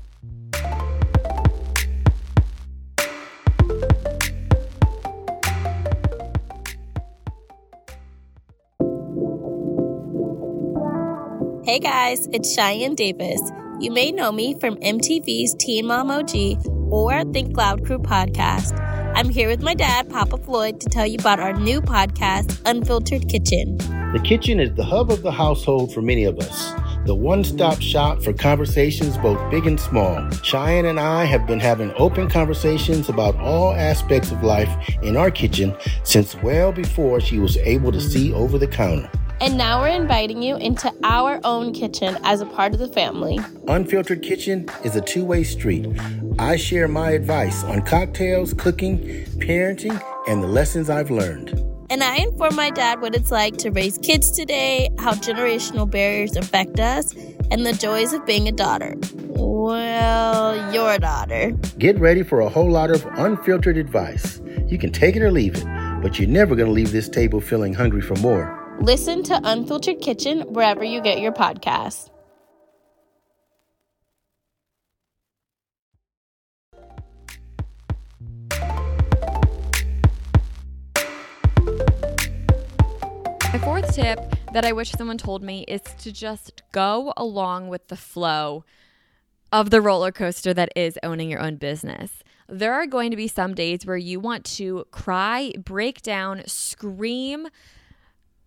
Hey guys, it's Cheyenne Davis. You may know me from M T V's Teen Mom O G or Think Loud Crew podcast. I'm here with my dad, Papa Floyd, to tell you about our new podcast, Unfiltered Kitchen. The kitchen is the hub of the household for many of us. The one-stop shop for conversations both big and small. Cheyenne and I have been having open conversations about all aspects of life in our kitchen since well before she was able to see over the counter. And now we're inviting you into our own kitchen as a part of the family. Unfiltered Kitchen is a two-way street. I share my advice on cocktails, cooking, parenting, and the lessons I've learned. And I inform my dad what it's like to raise kids today, how generational barriers affect us, and the joys of being a daughter. Well, your daughter. Get ready for a whole lot of unfiltered advice. You can take it or leave it, but you're never going to leave this table feeling hungry for more. Listen to Unfiltered Kitchen wherever you get your podcasts. My fourth tip that I wish someone told me is to just go along with the flow of the roller coaster that is owning your own business. There are going to be some days where you want to cry, break down, scream,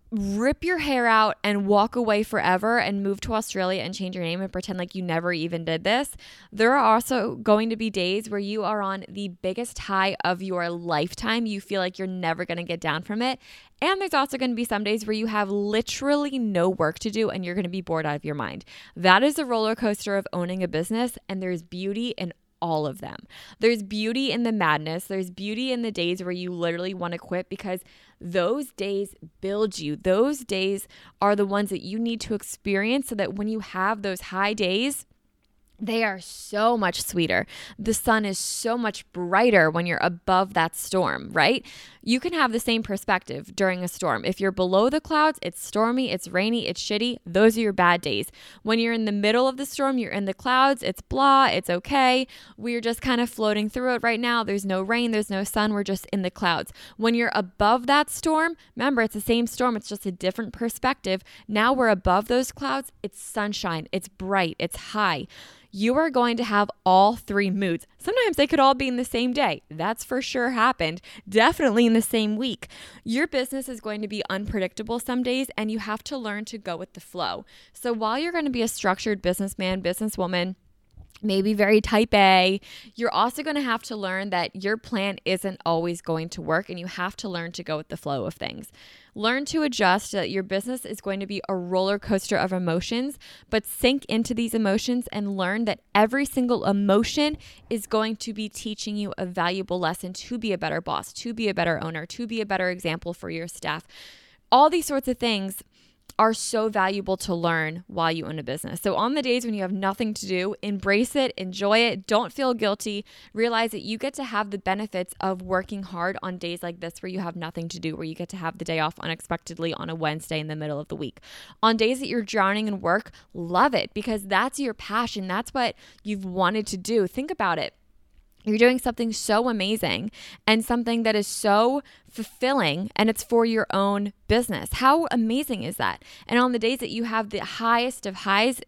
rip your hair out and walk away forever and move to Australia and change your name and pretend like you never even did this. There are also going to be days where you are on the biggest high of your lifetime. You feel like you're never going to get down from it. And there's also going to be some days where you have literally no work to do and you're going to be bored out of your mind. That is the roller coaster of owning a business, and there's beauty in all of them. There's beauty in the madness. There's beauty in the days where you literally want to quit, because those days build you. Those days are the ones that you need to experience so that when you have those high days, they are so much sweeter. The sun is so much brighter when you're above that storm, right? You can have the same perspective during a storm. If you're below the clouds, it's stormy, it's rainy, it's shitty. Those are your bad days. When you're in the middle of the storm, you're in the clouds, it's blah, it's okay. We're just kind of floating through it right now. There's no rain, there's no sun, we're just in the clouds. When you're above that storm, remember, it's the same storm, it's just a different perspective. Now we're above those clouds, it's sunshine, it's bright, it's high. You are going to have all three moods. Sometimes they could all be in the same day. That's for sure happened. Definitely in the same week. Your business is going to be unpredictable some days, and you have to learn to go with the flow. So while you're going to be a structured businessman, businesswoman, maybe very type A, you're also going to have to learn that your plan isn't always going to work, and you have to learn to go with the flow of things. Learn to adjust that your business is going to be a roller coaster of emotions, but sink into these emotions and learn that every single emotion is going to be teaching you a valuable lesson to be a better boss, to be a better owner, to be a better example for your staff. All these sorts of things are so valuable to learn while you own a business. So on the days when you have nothing to do, embrace it, enjoy it, don't feel guilty. Realize that you get to have the benefits of working hard on days like this where you have nothing to do, where you get to have the day off unexpectedly on a Wednesday in the middle of the week. On days that you're drowning in work, love it, because that's your passion. That's what you've wanted to do. Think about it. You're doing something so amazing and something that is so fulfilling, and it's for your own business. How amazing is that? And on the days that you have the highest of highs,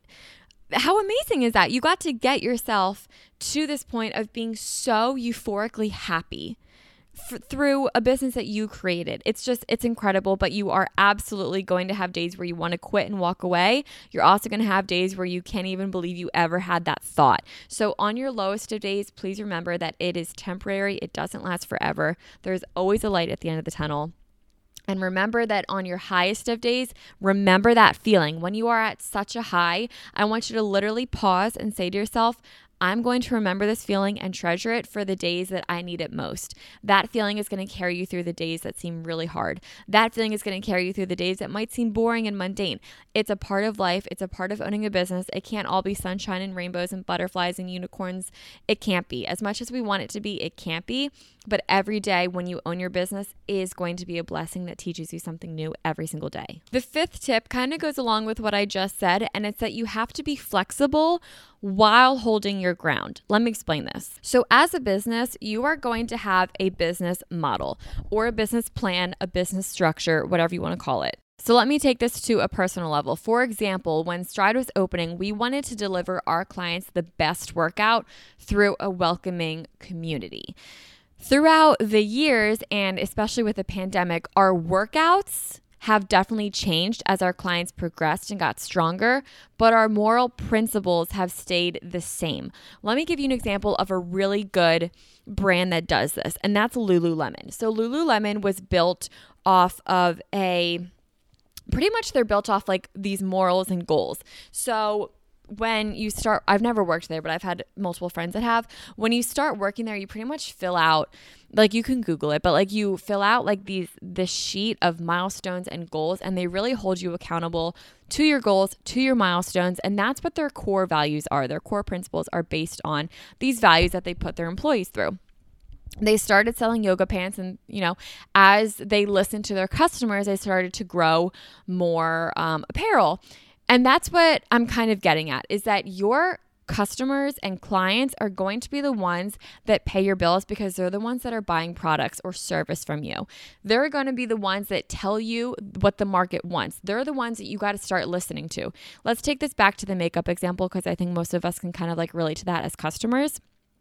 how amazing is that? You got to get yourself to this point of being so euphorically happy f- through a business that you created. It's just, it's incredible, but you are absolutely going to have days where you want to quit and walk away. You're also going to have days where you can't even believe you ever had that thought. So on your lowest of days, please remember that it is temporary. It doesn't last forever. There's always a light at the end of the tunnel. And remember that on your highest of days, remember that feeling. When you are at such a high, I want you to literally pause and say to yourself, I'm going to remember this feeling and treasure it for the days that I need it most. That feeling is going to carry you through the days that seem really hard. That feeling is going to carry you through the days that might seem boring and mundane. It's a part of life. It's a part of owning a business. It can't all be sunshine and rainbows and butterflies and unicorns. It can't be. As much as we want it to be, it can't be. But every day when you own your business is going to be a blessing that teaches you something new every single day. The fifth tip kind of goes along with what I just said, and it's that you have to be flexible while holding your ground. Let me explain this. So as a business, you are going to have a business model or a business plan, a business structure, whatever you want to call it. So let me take this to a personal level. For example, when Stride was opening, we wanted to deliver our clients the best workout through a welcoming community. Throughout the years, and especially with the pandemic, our workouts have definitely changed as our clients progressed and got stronger, but our moral principles have stayed the same. Let me give you an example of a really good brand that does this, and that's Lululemon. So Lululemon was built off of a, pretty much they're built off like these morals and goals. So when you start, I've never worked there, but I've had multiple friends that have. When you start working there, you pretty much fill out, like you can Google it, but like you fill out like these, this sheet of milestones and goals, and they really hold you accountable to your goals, to your milestones. And that's what their core values are. Their core principles are based on these values that they put their employees through. They started selling yoga pants, and, you know, as they listened to their customers, they started to grow more um, apparel. And that's what I'm kind of getting at, is that your customers and clients are going to be the ones that pay your bills because they're the ones that are buying products or service from you. They're going to be the ones that tell you what the market wants. They're the ones that you got to start listening to. Let's take this back to the makeup example, because I think most of us can kind of like relate to that as customers.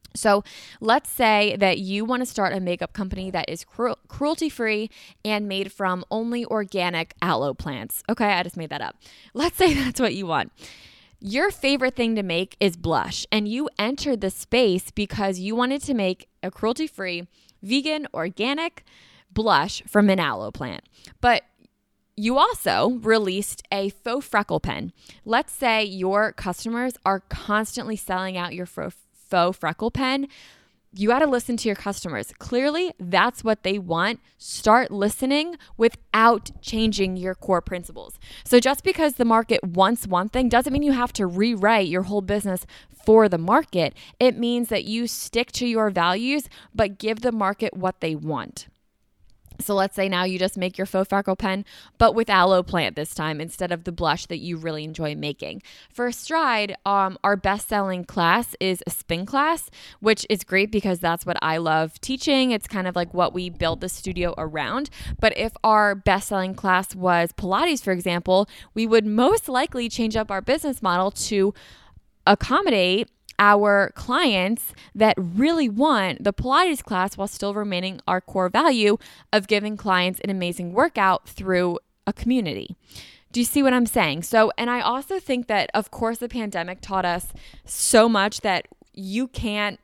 So let's say that you want to start a makeup company that is cru- cruelty-free and made from only organic aloe plants. Okay, I just made that up. Let's say that's what you want. Your favorite thing to make is blush, and you entered the space because you wanted to make a cruelty-free, vegan, organic blush from an aloe plant. But you also released a faux freckle pen. Let's say your customers are constantly selling out your faux faux freckle pen. You got to listen to your customers. Clearly, that's what they want. Start listening without changing your core principles. So just because the market wants one thing doesn't mean you have to rewrite your whole business for the market. It means that you stick to your values, but give the market what they want. So let's say now you just make your faux freckle pen, but with aloe plant this time instead of the blush that you really enjoy making. For Stride, um, our best-selling class is a spin class, which is great because that's what I love teaching. It's kind of like what we build the studio around. But if our best-selling class was Pilates, for example, we would most likely change up our business model to accommodate our clients that really want the Pilates class while still remaining our core value of giving clients an amazing workout through a community. Do you see what I'm saying? So, and I also think that, of course, the pandemic taught us so much that you can't,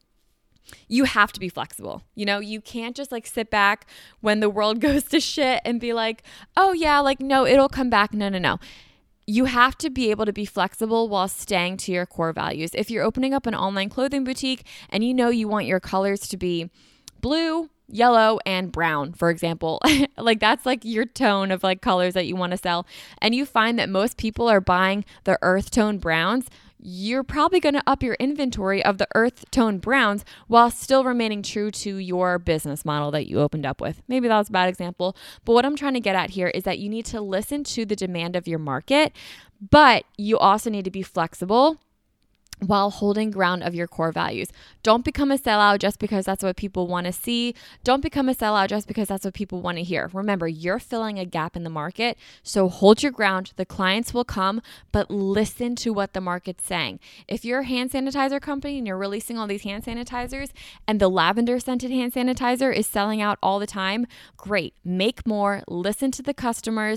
you have to be flexible. You know, you can't just like sit back when the world goes to shit and be like, oh yeah, like, no, it'll come back. No, no, no. You have to be able to be flexible while staying to your core values. If you're opening up an online clothing boutique and you know you want your colors to be blue, yellow, and brown, for example, like that's like your tone of like colors that you want to sell, and you find that most people are buying the earth tone browns, you're probably going to up your inventory of the earth tone browns while still remaining true to your business model that you opened up with. Maybe that was a bad example, but what I'm trying to get at here is that you need to listen to the demand of your market, but you also need to be flexible while holding ground of your core values. Don't become a sellout just because that's what people want to see. Don't become a sellout just because that's what people want to hear. Remember, you're filling a gap in the market, so hold your ground. The clients will come, but listen to what the market's saying. If you're a hand sanitizer company and you're releasing all these hand sanitizers and the lavender scented hand sanitizer is selling out all the time, great. Make more, listen to the customers,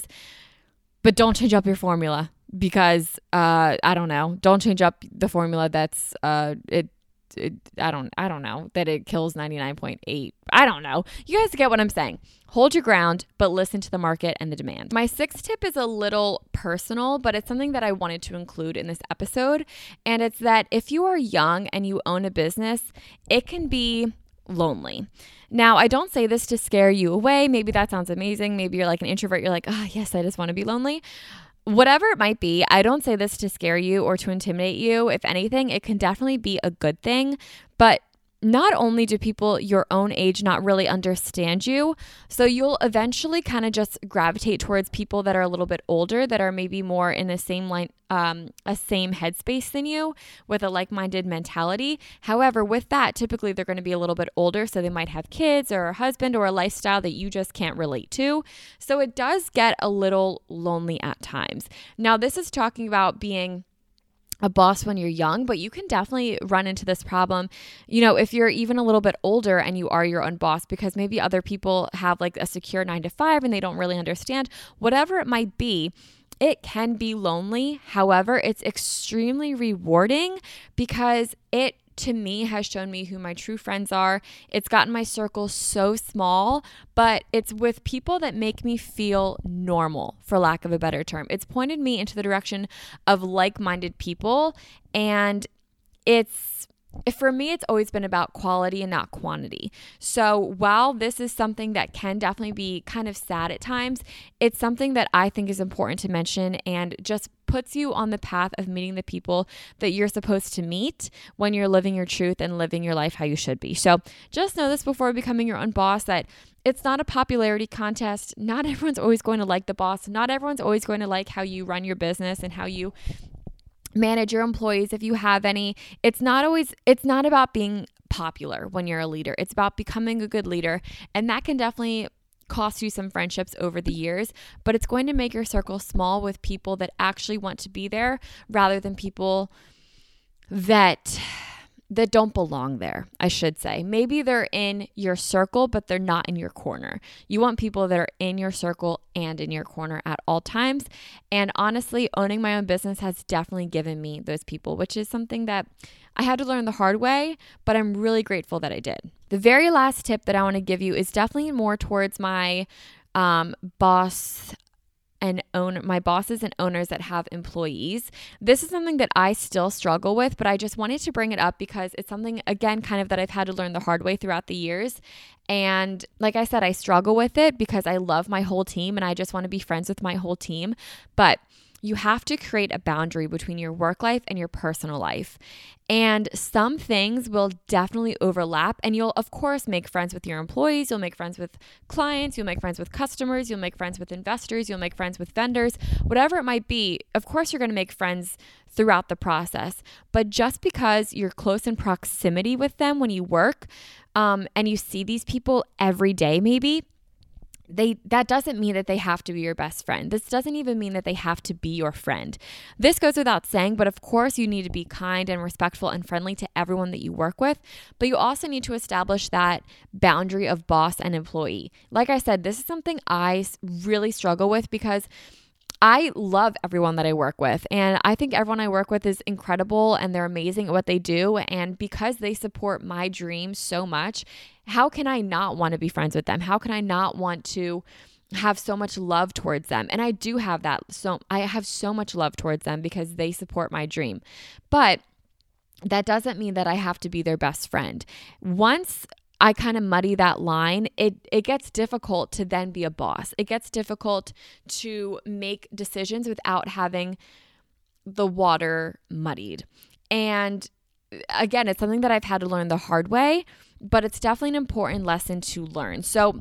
but don't change up your formula. Because uh, I don't know, don't change up the formula that's uh, it, it. I don't. I don't know that it kills ninety-nine point eight. I don't know. You guys get what I'm saying. Hold your ground, but listen to the market and the demand. My sixth tip is a little personal, but it's something that I wanted to include in this episode, and it's that if you are young and you own a business, it can be lonely. Now, I don't say this to scare you away. Maybe that sounds amazing. Maybe you're like an introvert. You're like, ah, oh, yes, I just want to be lonely. Whatever it might be, I don't say this to scare you or to intimidate you. If anything, it can definitely be a good thing. But not only do people your own age not really understand you, so you'll eventually kind of just gravitate towards people that are a little bit older, that are maybe more in the same line, um, a same headspace than you, with a like-minded mentality. However, with that, typically they're going to be a little bit older, so they might have kids or a husband or a lifestyle that you just can't relate to. So it does get a little lonely at times. Now, this is talking about being a boss when you're young, but you can definitely run into this problem, you know, if you're even a little bit older and you are your own boss, because maybe other people have like a secure nine to five and they don't really understand. Whatever it might be, it can be lonely. However, it's extremely rewarding because it, to me, has shown me who my true friends are. It's gotten my circle so small, but it's with people that make me feel normal, for lack of a better term. It's pointed me into the direction of like-minded people, and it's for me, it's always been about quality and not quantity. So while this is something that can definitely be kind of sad at times, it's something that I think is important to mention and just puts you on the path of meeting the people that you're supposed to meet when you're living your truth and living your life how you should be. So just know this before becoming your own boss, that it's not a popularity contest. Not everyone's always going to like the boss. Not everyone's always going to like how you run your business and how you manage your employees, if you have any. It's not always, it's not about being popular when you're a leader. It's about becoming a good leader. And that can definitely cost you some friendships over the years, but it's going to make your circle small with people that actually want to be there rather than people that that don't belong there, I should say. Maybe they're in your circle, but they're not in your corner. You want people that are in your circle and in your corner at all times. And honestly, owning my own business has definitely given me those people, which is something that I had to learn the hard way, but I'm really grateful that I did. The very last tip that I want to give you is definitely more towards my um, boss and own my bosses and owners that have employees. This is something that I still struggle with, but I just wanted to bring it up because it's something, again, kind of that I've had to learn the hard way throughout the years. And like I said, I struggle with it because I love my whole team and I just want to be friends with my whole team. But you have to create a boundary between your work life and your personal life. And some things will definitely overlap. And you'll, of course, make friends with your employees. You'll make friends with clients. You'll make friends with customers. You'll make friends with investors. You'll make friends with vendors. Whatever it might be, of course, you're going to make friends throughout the process. But just because you're close in proximity with them when you work um, and you see these people every day, maybe, They that doesn't mean that they have to be your best friend. This doesn't even mean that they have to be your friend. This goes without saying, but of course you need to be kind and respectful and friendly to everyone that you work with. But you also need to establish that boundary of boss and employee. Like I said, this is something I really struggle with because I love everyone that I work with, and I think everyone I work with is incredible and they're amazing at what they do. And because they support my dreams so much, how can I not want to be friends with them? How can I not want to have so much love towards them? And I do have that. So I have so much love towards them because they support my dream. But that doesn't mean that I have to be their best friend. Once I kind of muddy that line, it it gets difficult to then be a boss. It gets difficult to make decisions without having the water muddied. And again, it's something that I've had to learn the hard way, but it's definitely an important lesson to learn. So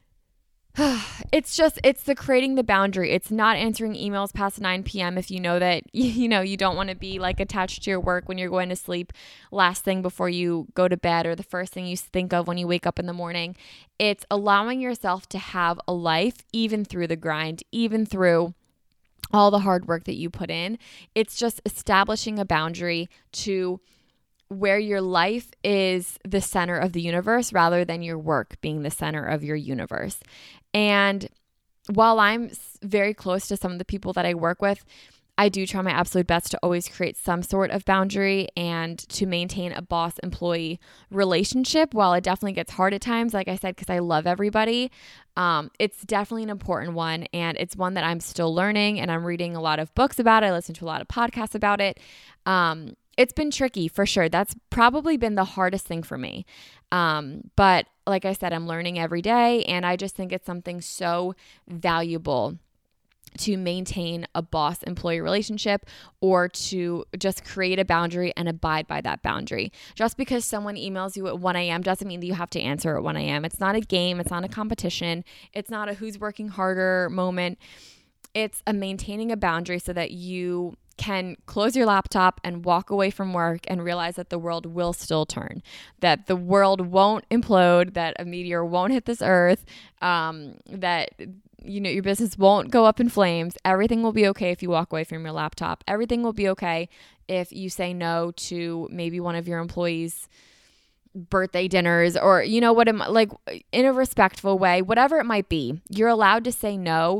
it's just, it's the creating the boundary. It's not answering emails past nine p.m. if you know that, you know, you don't want to be like attached to your work when you're going to sleep last thing before you go to bed or the first thing you think of when you wake up in the morning. It's allowing yourself to have a life even through the grind, even through all the hard work that you put in. It's just establishing a boundary to where your life is the center of the universe rather than your work being the center of your universe. And while I'm very close to some of the people that I work with, I do try my absolute best to always create some sort of boundary and to maintain a boss-employee relationship. While it definitely gets hard at times, like I said, because I love everybody, um, it's definitely an important one. And it's one that I'm still learning, and I'm reading a lot of books about it. I listen to a lot of podcasts about it. Um, It's been tricky for sure. That's probably been the hardest thing for me. Um, but like I said, I'm learning every day, and I just think it's something so valuable to maintain a boss-employee relationship or to just create a boundary and abide by that boundary. Just because someone emails you at one a.m. doesn't mean that you have to answer at one a.m. It's not a game. It's not a competition. It's not a who's working harder moment. It's a maintaining a boundary so that you can close your laptop and walk away from work and realize that the world will still turn, that the world won't implode, that a meteor won't hit this earth, um, that, you know, your business won't go up in flames. Everything will be okay if you walk away from your laptop. Everything will be okay if you say no to maybe one of your employees' birthday dinners, or, you know, what, am, like in a respectful way, whatever it might be. You're allowed to say no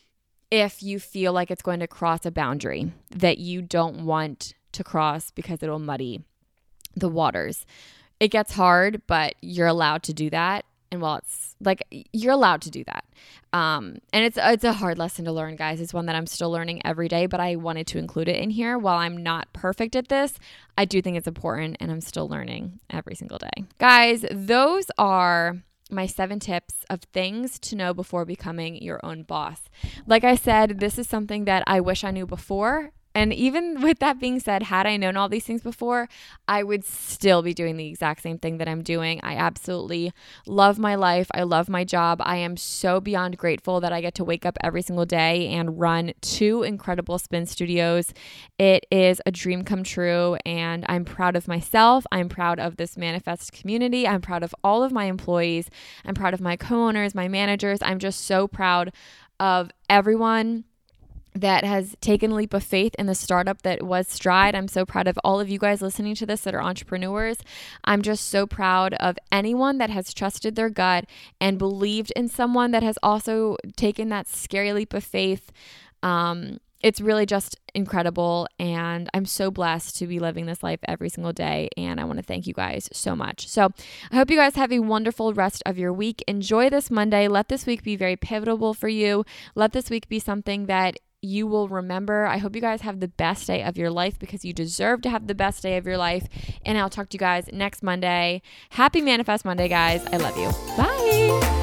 if you feel like it's going to cross a boundary that you don't want to cross because it'll muddy the waters. It gets hard, but you're allowed to do that. And while it's like, you're allowed to do that. Um, and it's, it's a hard lesson to learn, guys. It's one that I'm still learning every day, but I wanted to include it in here. While I'm not perfect at this, I do think it's important, and I'm still learning every single day. Guys, those are my seven tips of things to know before becoming your own boss. Like I said, this is something that I wish I knew before. And even with that being said, had I known all these things before, I would still be doing the exact same thing that I'm doing. I absolutely love my life. I love my job. I am so beyond grateful that I get to wake up every single day and run two incredible spin studios. It is a dream come true, and I'm proud of myself. I'm proud of this Manifest community. I'm proud of all of my employees. I'm proud of my co-owners, my managers. I'm just so proud of everyone that has taken a leap of faith in the startup that was Stride. I'm so proud of all of you guys listening to this that are entrepreneurs. I'm just so proud of anyone that has trusted their gut and believed in someone that has also taken that scary leap of faith. Um, it's really just incredible, and I'm so blessed to be living this life every single day, and I want to thank you guys so much. So I hope you guys have a wonderful rest of your week. Enjoy this Monday. Let this week be very pivotal for you. Let this week be something that you will remember. I hope you guys have the best day of your life, because you deserve to have the best day of your life. And I'll talk to you guys next Monday. Happy Manifest Monday, guys. I love you. Bye.